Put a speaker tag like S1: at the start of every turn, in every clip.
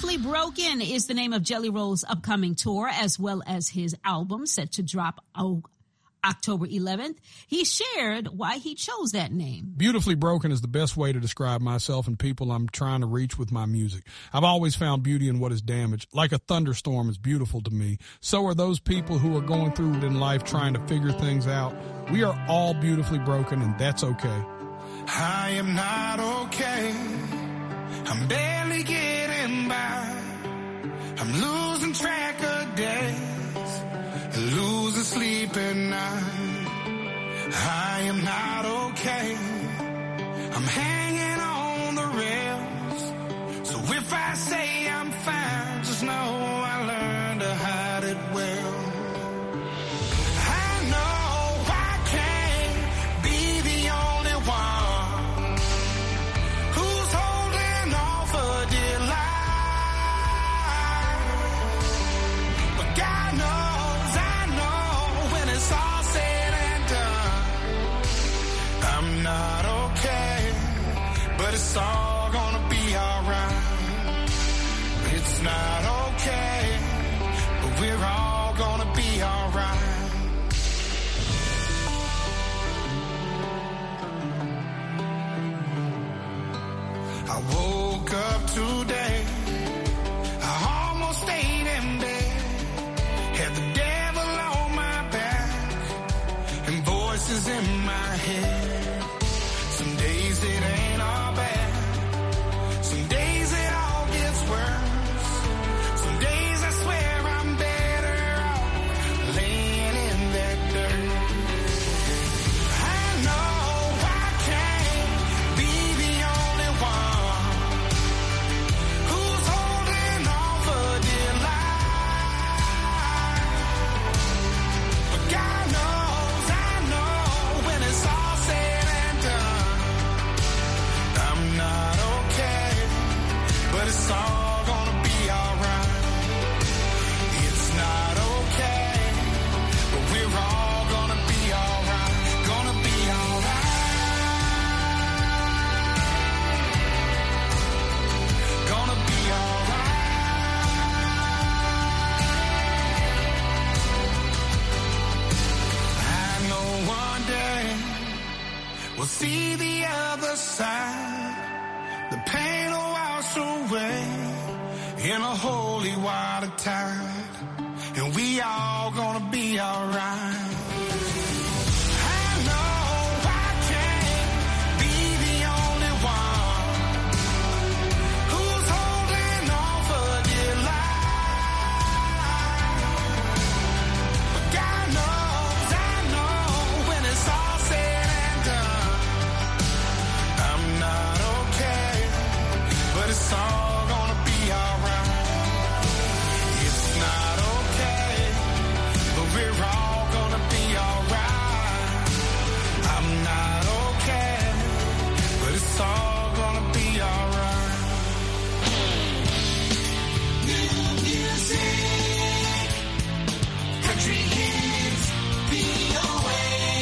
S1: Beautifully Broken is the name of Jelly Roll's upcoming tour, as well as his album set to drop October 11th. He shared why he chose that name.
S2: Beautifully Broken is the best way to describe myself and people I'm trying to reach with my music. I've always found beauty in what is damaged. Like a thunderstorm is beautiful to me. So are those people who are going through it in life trying to figure things out. We are all beautifully broken, and that's okay.
S3: I am not okay. I'm barely getting by. I'm losing track of days, losing sleep at night. I am not okay. I'm hanging on the rails. So if I say I'm fine, just know I learned to hide it well. I know I can't be the only one who's holding on for dear life. But God knows, I know when it's all said and done, I'm not okay, but it's all gonna be alright. It's not okay, but we're all gonna be alright. I woke up today, I almost stayed in bed, had the devil on my back and voices in my head. Some days it ain't all bad, some days it all gets worse. Some days I swear I'm better off laying in that dirt. I know I can't be the only one who's holding on for dear life. But God knows, I know when it's all said and done, I'm not okay, but it's all gonna be alright. It's not okay, but we're all gonna be alright. Gonna be alright. Gonna be alright. I know one day we'll see the other side. The pain will wash away in a holy water tide, and we all gonna be alright. I know I can't be the only one who's holding on for dear life. But God knows, I know when it's all said and done, I'm not okay, but it's all gonna be alright. It's not okay, but we're all gonna be alright. I'm not okay, but it's all gonna be alright. New music, country hits, VOA.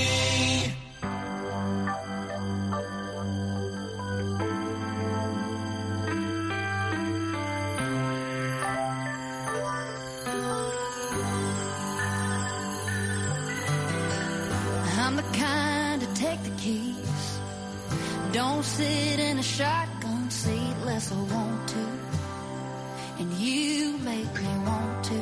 S4: I'm the kind to take the keys. Don't sit in a shotgun seat unless I want to. And you make me want to.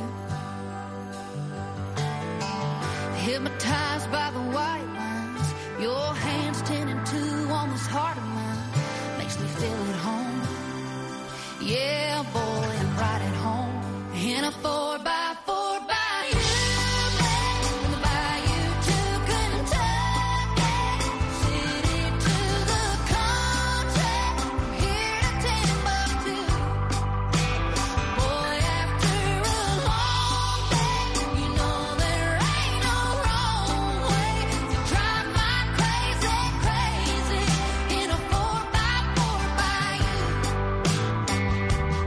S4: Hypnotized by the white lines, your hands 10 and 2 on this heart of mine. Makes me feel at home. Yeah, boy, I'm right at home. In a 4x4 by you. By you to Kentucky, city to the country, here to Timbuktu. Boy, after a long day, you know there ain't no wrong way to drive my crazy, crazy in a 4x4 by you.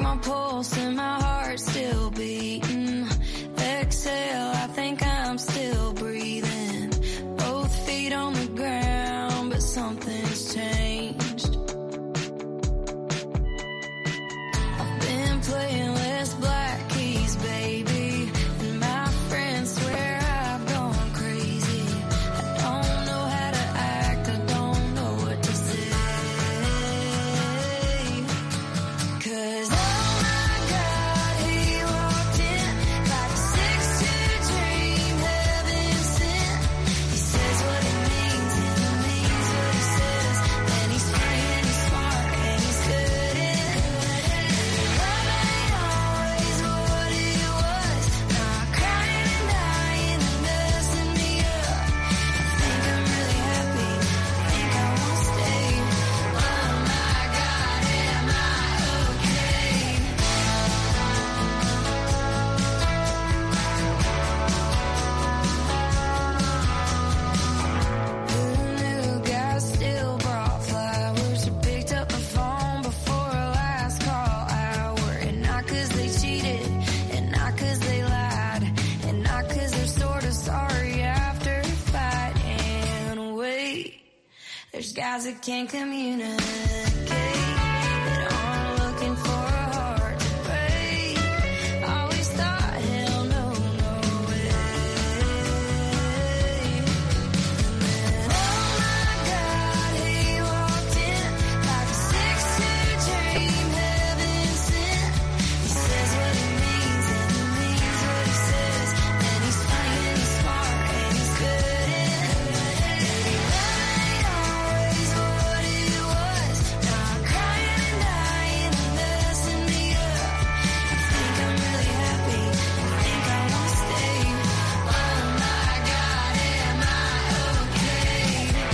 S5: my pulse and my heart still beating. Exhale, I think I'm still breathing. Both feet on the ground, but something's changed. I've been playing less black keys, baby, and my friends swear I've gone crazy. I don't know how to act, I don't know what to say. 'Cause oh my God, he walked in like a 6'2" dream, heaven sent. He says what he means and he means what he says. And he's funny and he's smart and he's good in love ain't always what it was. Not crying and dying and messing me up. I think I'm really happy, I think I won't stay. Oh my God, am I okay? Who knew guys still brought flowers? Who picked up the phone before a last call hour? And not 'cause they cheated, and not 'cause they lied, and not 'cause they're sort of sorry after a fight. And wait, there's guys that can't communicate, that aren't looking for a heart to break. Always thought, hell no, no way. And oh my God, he walked in like a 6'2" dream, heaven sent. He says what he means and he means what he says. And he's funny and he's smart and he's good in love ain't always what it was. Not crying and dying and messing me up. I think I'm really happy, I think I won't stay. Oh my God, am I okay?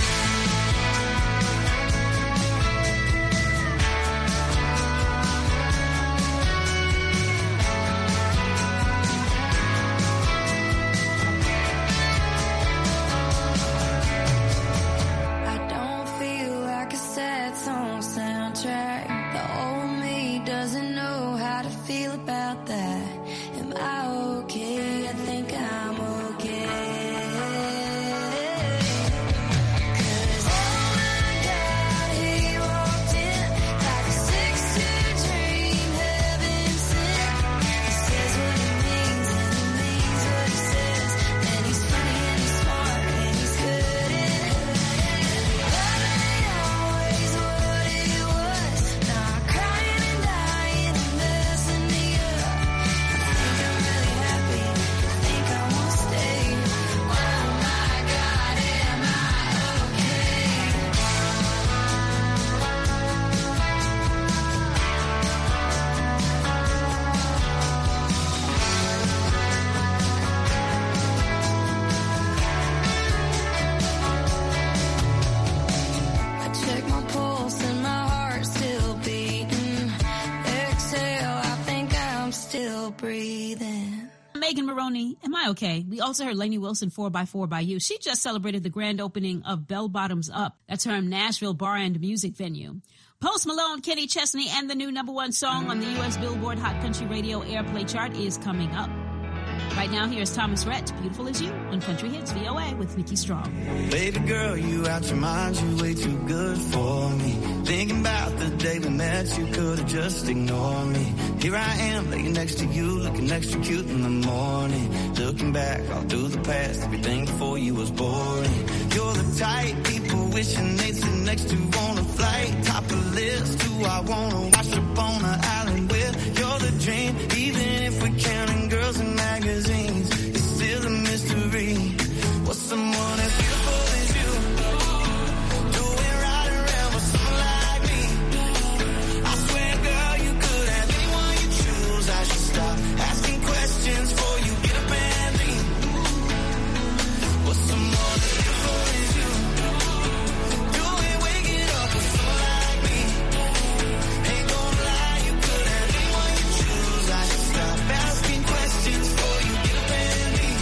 S5: I don't feel like a sad song soundtrack. The old me doesn't know how to feel about that. Am I okay? I think I'm okay. 'Cause oh my God, he walked in like a 6'2" dream, heaven sent. He says what he means and he means what he says. And he's funny and he's smart and he's good in love ain't always what it was. Not crying and dying and messing me up. I think I'm really happy, I think I won't stay. Oh my God, am I okay? I check my pulse and my heart still beating. Exhale, I think I'm still breathing.
S1: Megan Maroney, Am I Okay? We also heard Lainey Wilson, 4x4 by You. She just celebrated the grand opening of Bell Bottoms Up. That's her Nashville bar and music venue. Post Malone, Kenny Chesney, and the new #1 song on the U.S. Billboard Hot Country Radio Airplay chart is coming up. Right now, here's Thomas Rhett, Beautiful As You, on Country Hits VOA with Nikki Strong.
S6: Baby girl, you out your mind, you way too good for me. Thinking about the day we met, you could've just ignored me. Here I am, laying next to you, looking extra cute in the morning. Looking back all through the past, everything before you was boring. You're the type people wishing they'd sit next to on a flight. Top of the list, who I wanna wash up on an island with. You're the dream, even if we're counting girls in magazines. It's still a mystery. What's someone as beautiful as you doing right around with someone like me? I swear, girl, you could have anyone you choose. I should stop asking questions before you get up and leave. What's someone as beautiful as you doing, waking up with someone like me? Ain't gonna lie, you could have anyone you choose. I should stop asking questions before you get up and leave.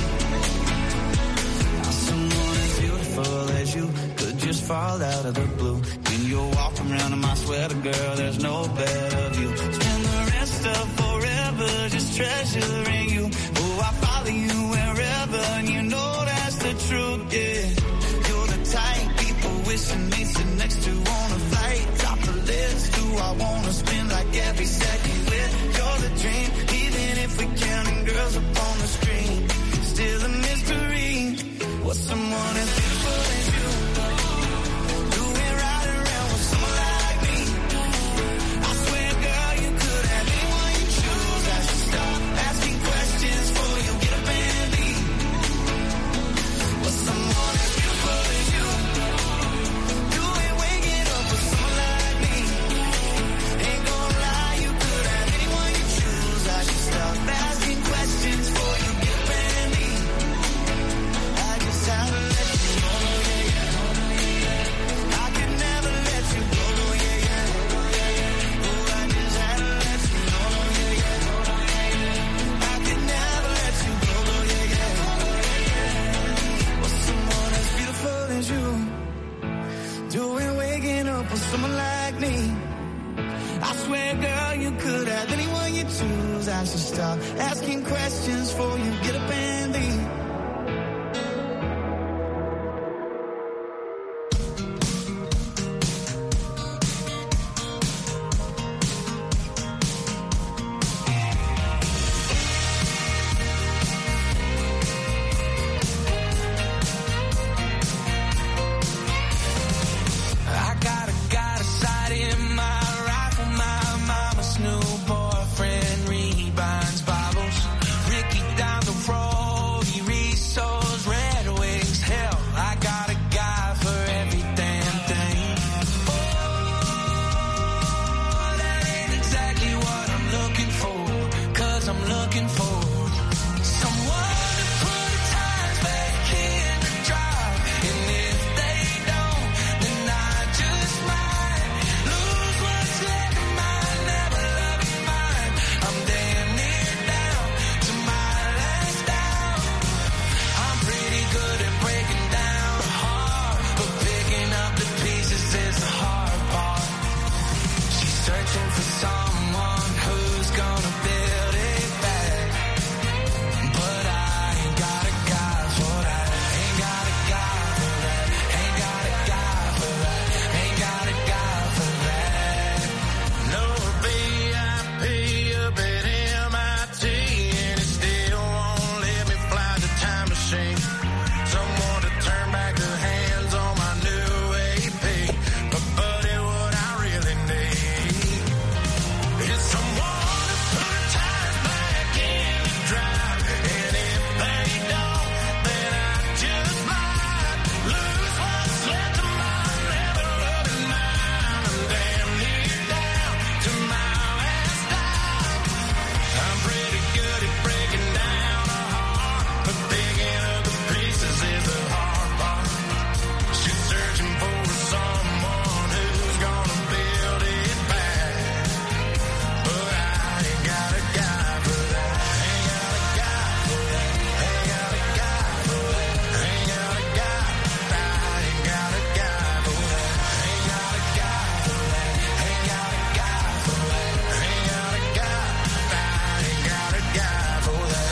S6: Someone as beautiful as you could just fall out of the blue. When you're walking around in my sweater, girl, there's no better view. Spend the rest stuff forever, just treasuring you. Oh, I follow you wherever, and you know that's the truth, yeah. You're the type people wishing they sit next to on a flight. Top the list, who I wanna spend like every second with. You're the dream, even if we counting girls up on the screen. Still a mystery, what's someone as beautiful as you? Doing right around with someone like me. I swear, girl, you could have anyone you choose. I should stop asking questions before you get up and leave. What's someone as beautiful as you? Doing waking up with someone like me. Ain't gonna lie, you could have anyone you choose. I should stop asking questions before you get up and leave. I just have to let you know, yeah, yeah. I could never let you go, yeah, yeah. Oh, I just had to let you know, yeah, yeah. I could never let you go, yeah, yeah. Was someone as beautiful as you? Doing waking up with someone like me. I swear, girl, you could have anyone you choose. I should stop asking questions before you get up and leave. I got a sight in my rifle, my mama's new boyfriend rebinds Bibles. Ricky down the road, he resows Red Wings. Hell, I got a guy for every damn thing. Oh, that ain't exactly what I'm looking for, 'cause I'm looking for someone to put the tires back in the drive. And if they don't, then I just might lose what's left of mine, never loving mine. I'm damn near down to my last down. I'm pretty good at breaking down the heart, but picking up the pieces is the hard part. She's searching for someone who's gonna build it back. But I ain't got a guy for that. Ain't got a guy for that. Ain't got a guy for that. Ain't got a guy for that. No VIP up at MIT, and it still won't let me fly the time machine. Someone to turn back the hands on my new AP. But buddy, what I really need is someone to put tires back in the drive. And if they don't, then I just might lose what's left of mine, never loving mine. I'm damn near down to my last dime. I'm pretty good at breaking down a heart, but picking up the pieces is the hard part. She's searching for someone who's gonna build it back. But I ain't got a guy for that. Ain't got a guy for that. Ain't got a guy for that. Ain't got a guy. I ain't got a guy for that. Ain't got a guy for that. Ain't got a guy for that. Ain't got a guy. I ain't got a guy for that.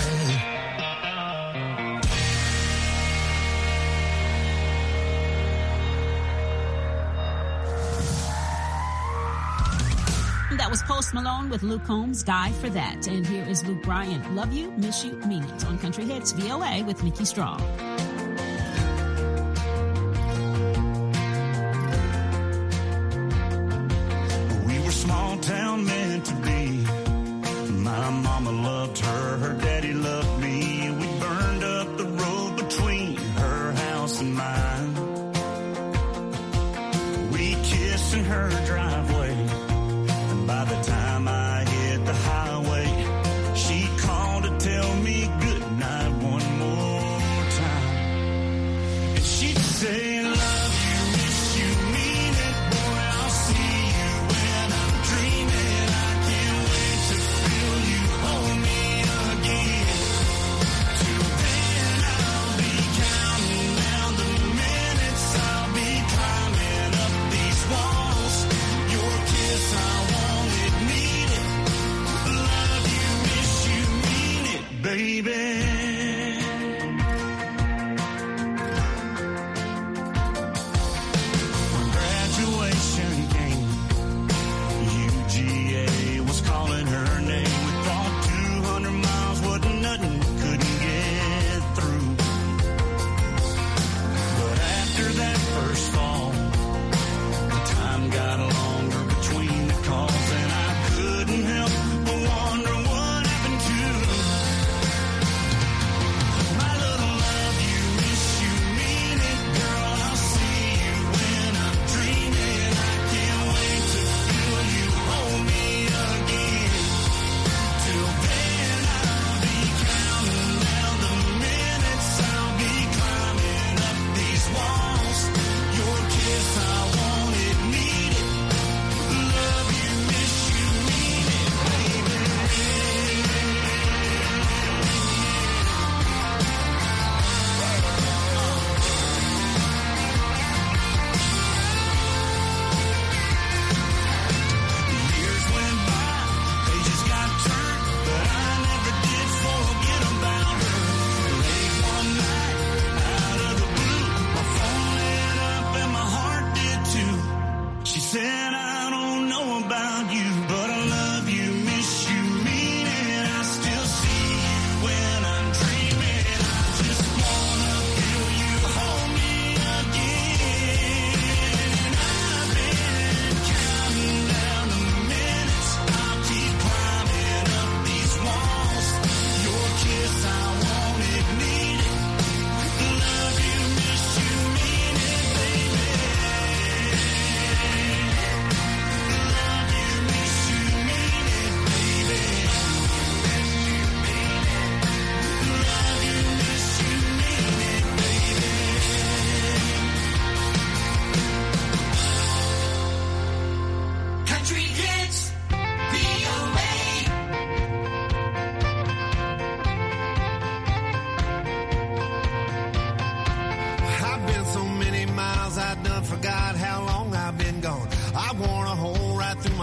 S1: That was Post Malone with Luke Combs, Guy for That. And here is Luke Bryan, Love You, Miss You, Mean It, on Country Hits VOA with Nikki Strong.
S6: We were small town meant to be. My mama loved her, her daddy loved me. We burned up the road between her house and mine. We kissed in her driveway, and by the time I hit the highway, she called to tell me good night one more time.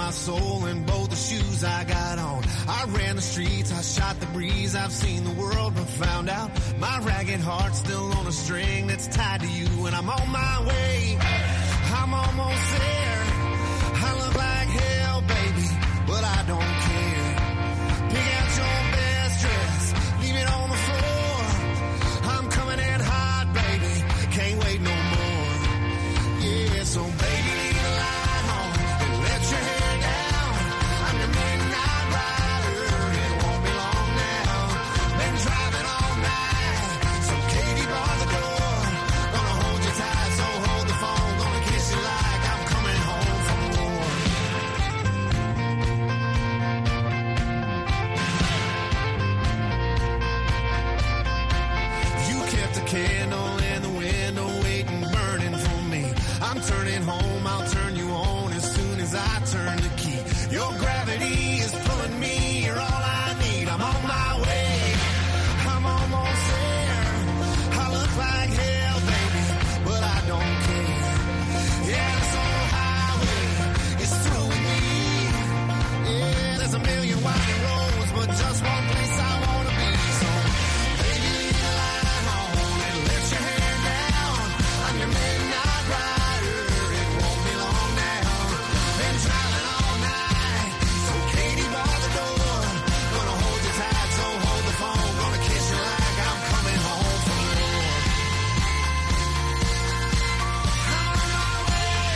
S7: my soul in both the shoes I got on. I ran the streets, I shot the breeze. I've seen the world but found out my ragged heart's still on a string that's tied to you. And I'm on my way, I'm almost there. I look like hell, baby, but I don't care. Pick out your best dress, leave it on the floor. I'm coming in hot, baby, can't wait no more. Yeah, so baby, leave the light on and let your hair down. I'm your midnight rider, it won't be long now. Been driving all night, so Katie bar the door. Gonna hold you tight, so hold the phone. Gonna kiss you like I'm coming home from war. You kept a candle in the window, waiting, burning for me. I'm turning home, I'll turn you on as soon as I turn the key. Your gravity is pulling me, you're all I need. I'm on my way, I'm almost there. I look like hell, baby, but I don't care. Yeah, this old highway is through with me. Yeah, there's a million winding roads, but just one place I wanna be. So, baby, leave the light on and let your hair down. I'm your midnight rider, it won't be long now. Been driving all night, so Katie bar the door. Gonna hold you tight, so hold the phone. Gonna kiss you like I'm coming home from war. I'm on my way.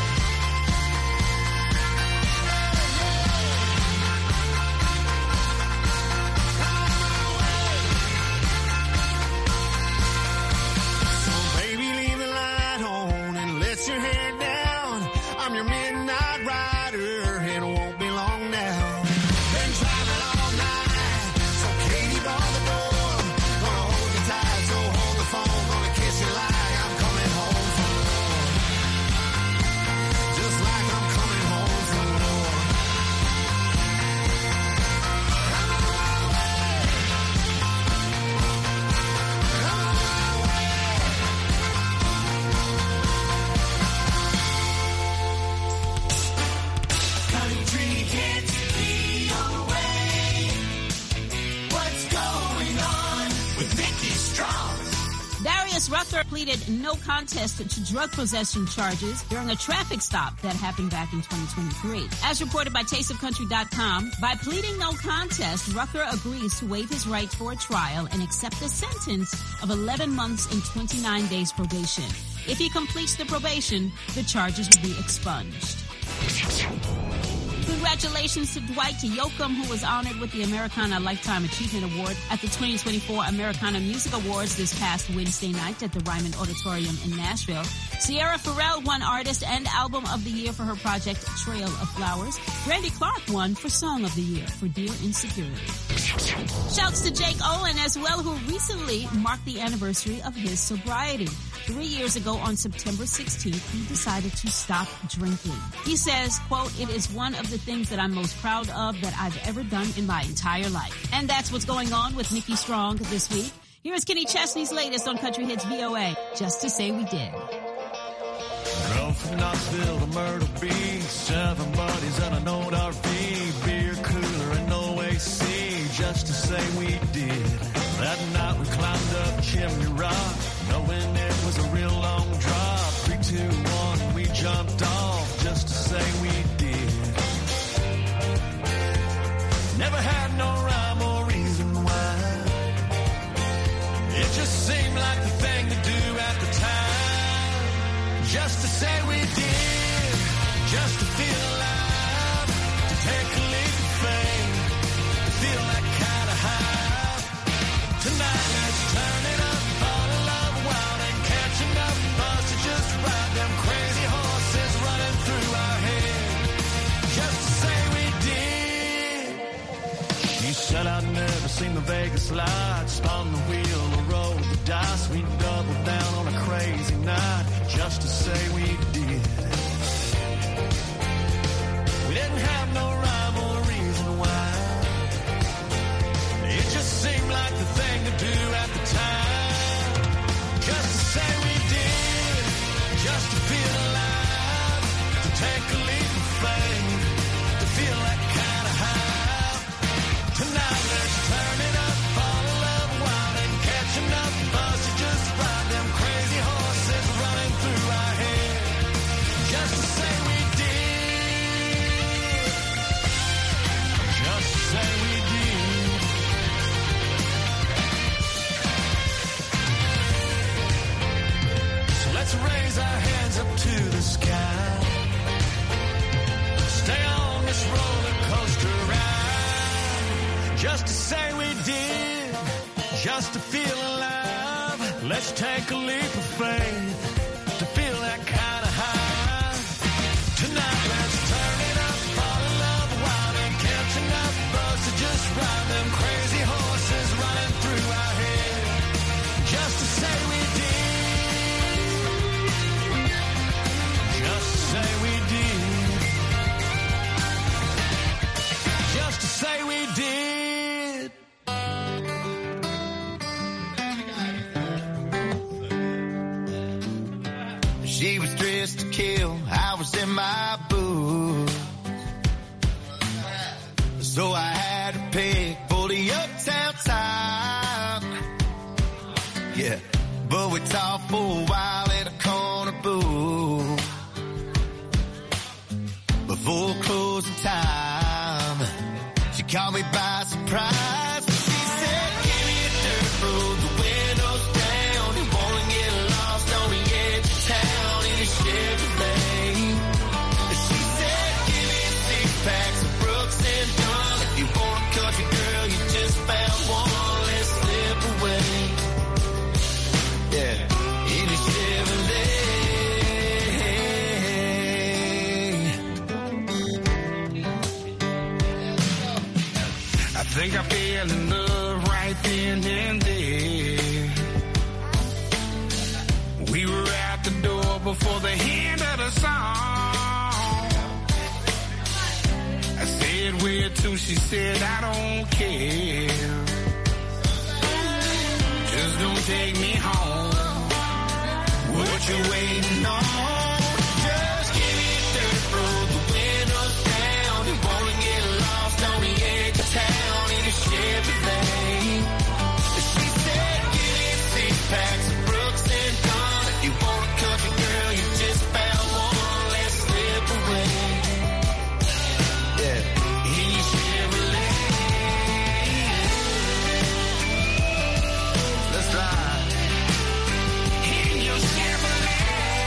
S7: So baby, leave the light on and let your hair down. I'm your midnight rider, it won't be long now. Been driving all night, so Katie bar the door. Gonna hold you tight, so hold the phone. Gonna kiss you like I'm coming home from war. Just like I'm coming home from war. I'm on my way. I'm on my way. Country kids, VOA. What's going on with Mickey Strong?
S1: Darius Rucker pleaded no contest to drug possession charges during a traffic stop that happened back in 2023. As reported by tasteofcountry.com, by pleading no contest, Rucker agrees to waive his right for a trial and accept a sentence of 11 months and 29 days probation. If he completes the probation, the charges will be expunged. Congratulations to Dwight Yoakam, who was honored with the Americana Lifetime Achievement Award at the 2024 Americana Music Awards this past Wednesday night at the Ryman Auditorium in Nashville. Sierra Farrell won Artist and Album of the Year for her project Trail of Flowers. Brandy Clark won for Song of the Year for Dear Insecurity. Shouts to Jake Owen as well, who recently marked the anniversary of his sobriety. 3 years ago on September 16th, he decided to stop drinking. He says, quote, "It is one of the things that I'm most proud of that I've ever done in my entire life." And that's what's going on with Nikki Strong this week. Here is Kenny Chesney's latest on Country Hits VOA, Just to Say We Did.
S8: Drove from Knoxville to Myrtle Beach, 7 buddies and an old RV, beer cooler and no AC, just to say we did. That night we climbed up Chimney Rock, knowing it was a real long drop. 3, 2, 1, we jumped off, just to say we did. Never had no rhyme or reason why. It just seemed like the thing to do at the time. Just to say we did, just to feel alive, to take a leap of faith, to feel that kind of high. Tonight let's turn it up, fall in love wild and catch enough buzz to just ride them crazy horses running through our head. Just to say we did. She said I'd never seen the Vegas lights, spun the wheel or rolled the dice. We doubled down on a crazy night, just to say we did. We didn't have no rhyme or reason why. It just seemed like the thing to do at the time. Just to say we did, just to feel alive, to take a leap of faith, take a leap of faith to feel that kind of high. Tonight, let's turn it up, fall in love wild and catch enough buzz to just ride them crazy horses running through our head. Just to say we did. Just to say we did. Just to say we did.
S6: She was dressed to kill, I was in my booth. So I had to pick for the uptown talk. Yeah, but we talked for a while in a corner booth. Before closing time, she caught me by surprise. She said, give me a dirt road, the windows down. You wanna get lost on the edge of town in a Chevrolet. She said, give me 6 packs of Brooks and Dunn. If you want a country girl, you just found one. Let's slip away. Yeah, in a Chevrolet.
S3: I think I fell in love right then and there. We were at the door before the end of the song. I said where to, she said I don't care. Just don't take me home. What you waiting on? Just give me a dirt road, the windows down. You wanna get lost on the edge of town in a Chevrolet. She said, give me 6 packs of Brooks and Dunn. If you want a country girl, you just found one. Let's slip away. Yeah, in your Chevrolet. Let's ride. In your Chevrolet.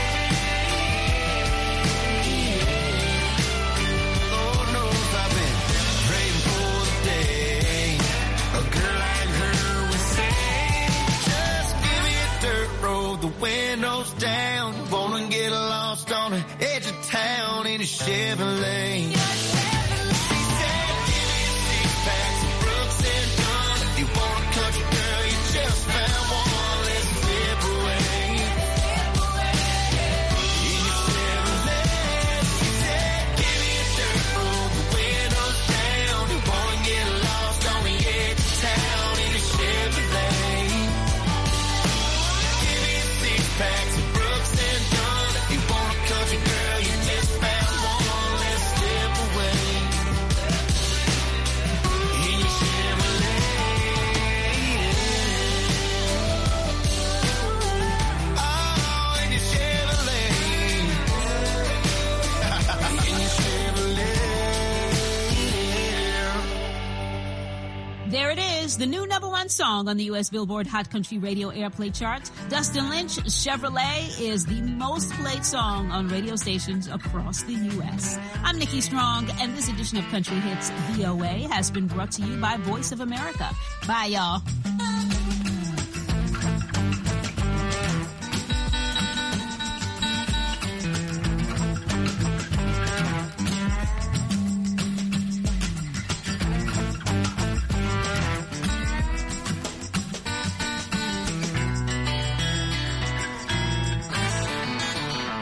S3: Lord knows I've been praying for the day a girl like her would say, just give me a dirt road, the windows down. You wanna get lost on the edge of town in a Chevrolet. She said, give me 6 packs of Brooks and Dunn. If you want a country girl, you just found one. Let's slip away. In your Chevrolet. She said, give me a dirt road, the windows down. You wanna get lost on the edge of town in a Chevrolet. Give me 6 packs of Brooks and Dunn. If you want a country girl, you just found one. Let's slip away. In your Chevrolet. Oh, in your Chevrolet. In your Chevrolet.
S1: There it is, the new #1 song on the U.S. Billboard Hot Country Radio Airplay charts. Dustin Lynch, Chevrolet, is the most played song on radio stations across the U.S. I'm Nikki Strong, and this edition of Country Hits VOA has been brought to you by Voice of America. Bye, y'all.